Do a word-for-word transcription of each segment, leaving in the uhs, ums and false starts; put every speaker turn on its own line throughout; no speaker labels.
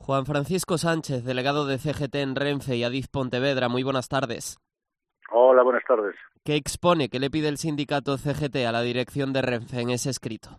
Juan Francisco Sánchez, delegado de C G T en Renfe y Adif Pontevedra, muy buenas tardes.
Hola, buenas tardes.
¿Qué expone, qué le pide el sindicato C G T a la dirección de Renfe en ese escrito?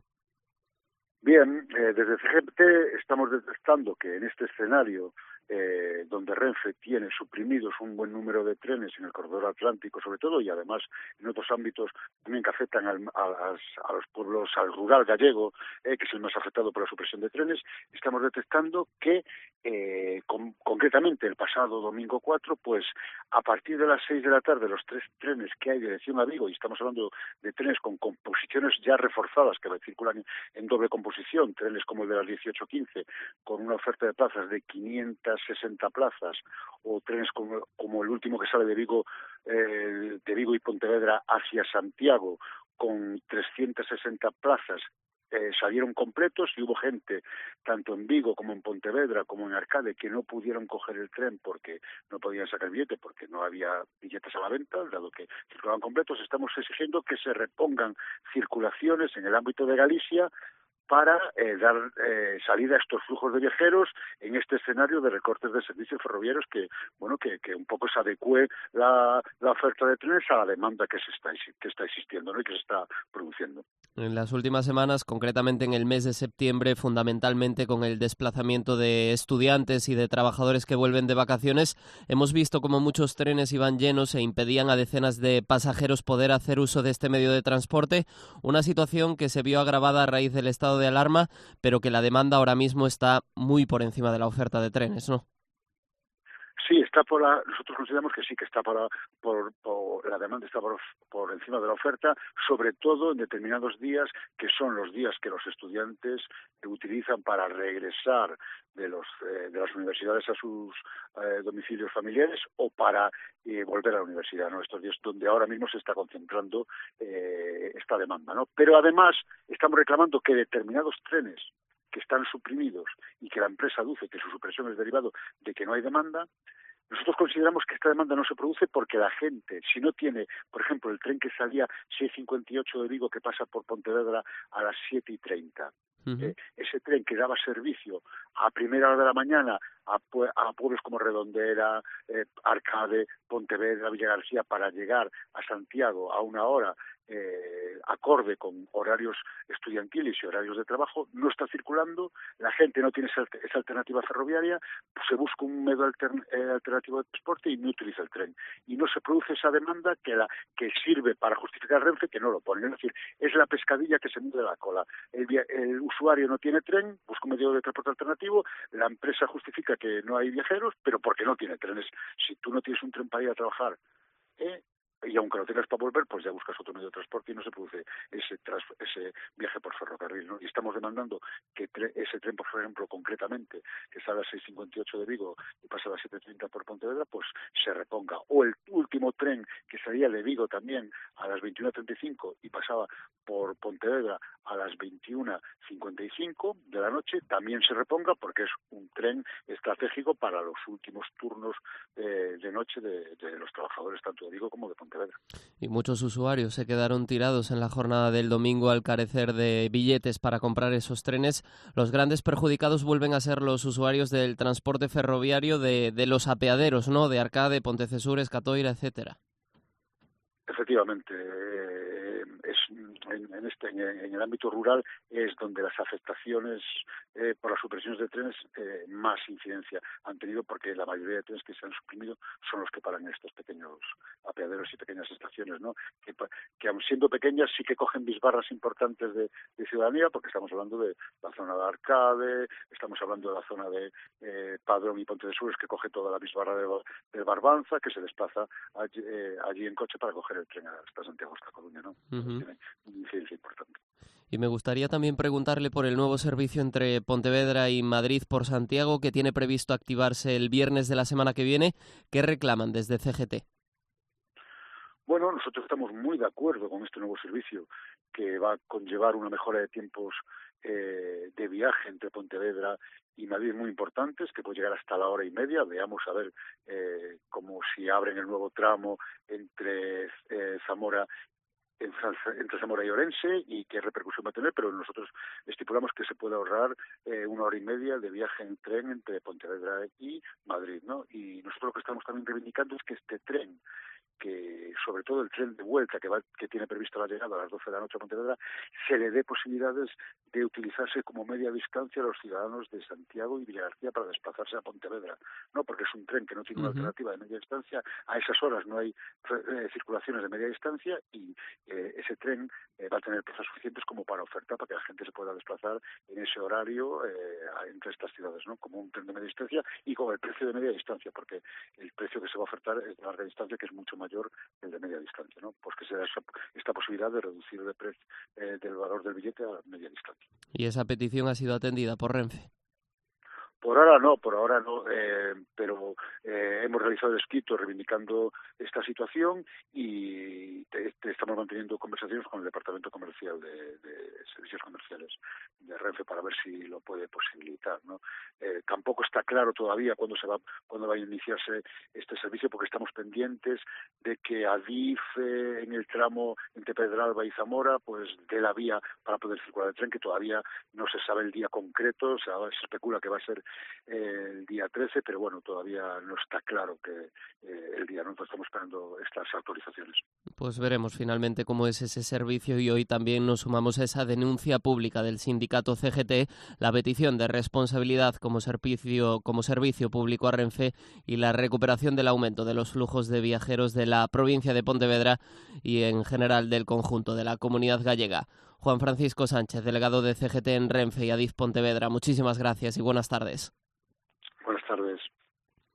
Bien, eh, desde C G T estamos detectando que en este escenario, eh, donde Renfe tiene suprimidos un buen número de trenes en el corredor atlántico sobre todo, y además en otros ámbitos también que afectan al, a, las, a los pueblos, al rural gallego, eh, que es el más afectado por la supresión de trenes, estamos detectando que eh, con, concretamente el pasado domingo cuatro, pues a partir de las seis de la tarde los tres trenes que hay de dirección a Vigo, y estamos hablando de trenes con composiciones ya reforzadas que circulan en doble composición, trenes como el de las dieciocho quince, con una oferta de plazas de quinientas sesenta plazas, o trenes como, como el último que sale de Vigo, eh, de Vigo y Pontevedra hacia Santiago, con trescientas sesenta plazas, eh, salieron completos, y hubo gente, tanto en Vigo como en Pontevedra, como en Arcade, que no pudieron coger el tren porque no podían sacar billete, porque no había billetes a la venta, dado que circulaban completos. Estamos exigiendo que se repongan circulaciones en el ámbito de Galicia para eh, dar eh, salida a estos flujos de viajeros en este escenario de recortes de servicios ferroviarios que, bueno, que, que un poco se adecue la, la oferta de trenes a la demanda que se está que está existiendo, ¿no? Y que se está produciendo.
En las últimas semanas, concretamente en el mes de septiembre, fundamentalmente con el desplazamiento de estudiantes y de trabajadores que vuelven de vacaciones, hemos visto como muchos trenes iban llenos e impedían a decenas de pasajeros poder hacer uso de este medio de transporte, una situación que se vio agravada a raíz del estado de alarma, pero que la demanda ahora mismo está muy por encima de la oferta de trenes, ¿no?
Sí, está por la, nosotros consideramos que sí, que está por, por, por la demanda está por, por encima de la oferta, sobre todo en determinados días, que son los días que los estudiantes utilizan para regresar de, los, eh, de las universidades a sus eh, domicilios familiares, o para eh, volver a la universidad, ¿no? Estos días donde ahora mismo se está concentrando eh, esta demanda, ¿no? Pero además estamos reclamando que determinados trenes que están suprimidos y que la empresa aduce que su supresión es derivado de que no hay demanda, nosotros consideramos que esta demanda no se produce porque la gente, si no tiene, por ejemplo, el tren que salía seis cincuenta y ocho de Vigo, que pasa por Pontevedra a las siete y treinta, uh-huh. eh, ese tren que daba servicio a primera hora de la mañana a, pue- a pueblos como Redondera, eh, Arcade, Pontevedra, Villa García, para llegar a Santiago a una hora eh, acorde con horarios estudiantiles y horarios de trabajo, no está circulando, la gente no tiene esa, esa alternativa ferroviaria, pues se busca un medio altern, eh, alternativo de transporte y no utiliza el tren. Y no se produce esa demanda que, la, que sirve para justificar Renfe, que no lo pone. Es decir, es la pescadilla que se mueve la cola. El, el usuario no tiene tren, busca un medio de transporte alternativo, la empresa justifica que no hay viajeros, pero porque no tiene trenes. Si tú no tienes un tren para ir a trabajar, eh, y aunque lo tengas para volver, pues ya buscas otro medio de transporte y no se produce ese tras, ese viaje por ferrocarril, ¿no? Y estamos demandando que tre ese tren, por ejemplo, concretamente, que sale a las seis cincuenta y ocho de Vigo y pasa a las siete treinta por Pontevedra, pues se reponga. O el último tren que salía de Vigo también a las veintiuna treinta y cinco y pasaba por Pontevedra a las veintiuna cincuenta y cinco de la noche, también se reponga, porque es un tren estratégico para los últimos turnos eh, de noche de, de los trabajadores, tanto de Vigo como de Pontevedra.
Y muchos usuarios se quedaron tirados en la jornada del domingo al carecer de billetes para comprar esos trenes. Los grandes perjudicados vuelven a ser los usuarios del transporte ferroviario de, de los apeaderos, ¿no? De Arcade, Pontecesures, Catoira, etcétera.
Efectivamente, eh, es en, en este en, en el ámbito rural es donde las afectaciones eh, por las supresiones de trenes eh, más incidencia han tenido, porque la mayoría de trenes que se han suprimido son los que paran en estos pequeños apeaderos y pequeñas estaciones, ¿no? Que, que aun siendo pequeñas sí que cogen bisbarras importantes de, de ciudadanía, porque estamos hablando de la zona de Arcade, estamos hablando de la zona de eh, Padrón y Pontecesures, que coge toda la bisbarra de, de Barbanza, que se desplaza allí, eh, allí en coche para coger el tren hasta Santiago, hasta Coruña, ¿no? Uh-huh. Tiene una incidencia importante.
Y me gustaría también preguntarle por el nuevo servicio entre Pontevedra y Madrid por Santiago, que tiene previsto activarse el viernes de la semana que viene. ¿Qué reclaman desde C G T?
Bueno, nosotros estamos muy de acuerdo con este nuevo servicio, que va a conllevar una mejora de tiempos eh, de viaje entre Pontevedra y Madrid muy importantes, que puede llegar hasta la hora y media. Veamos a ver eh, como si abren el nuevo tramo entre eh, Zamora entre Zamora y Orense y qué repercusión va a tener, pero nosotros estipulamos que se puede ahorrar eh, una hora y media de viaje en tren entre Pontevedra y Madrid, ¿no? Y nosotros lo que estamos también reivindicando es que este tren, que sobre todo el tren de vuelta que va, que tiene previsto la llegada a las doce de la noche a Pontevedra, se le dé posibilidades de utilizarse como media distancia a los ciudadanos de Santiago y Villagarcía para desplazarse a Pontevedra, ¿no? Porque es un tren que no tiene una uh-huh. alternativa de media distancia, a esas horas no hay eh, circulaciones de media distancia y eh, ese tren eh, va a tener plazas suficientes como para ofertar para que la gente se pueda desplazar en ese horario eh, entre estas ciudades, ¿no? Como un tren de media distancia y con el precio de media distancia, porque el precio que se va a ofertar es de larga distancia, que es mucho mayor que el de media distancia, ¿no? Pues que se da esa, esta posibilidad de reducir el precio eh, del valor del billete a media distancia.
¿Y esa petición ha sido atendida por Renfe?
Por ahora no, por ahora no, eh, pero eh, hemos realizado el escrito reivindicando esta situación y te, te estamos manteniendo conversaciones con el Departamento Comercial de, de Servicios Comerciales de Renfe para ver si lo puede posibilitar, ¿no? Eh, tampoco está claro todavía cuándo se va, cuándo va a iniciarse este servicio, porque estamos pendientes de que Adif eh, en el tramo entre Pedralba y Zamora pues dé la vía para poder circular el tren, que todavía no se sabe el día concreto, o sea, se especula que va a ser eh, el día trece, pero bueno, todavía no está claro que eh, el día, ¿no? Entonces estamos esperando estas autorizaciones.
Pues veremos finalmente cómo es ese servicio y hoy también nos sumamos a esa denuncia pública del sindicato C G T, la petición de responsabilidad como servicio, como servicio público a Renfe y la recuperación del aumento de los flujos de viajeros de la provincia de Pontevedra y en general del conjunto de la comunidad gallega. Juan Francisco Sánchez, delegado de C G T en Renfe y Adif Pontevedra, muchísimas gracias y buenas tardes.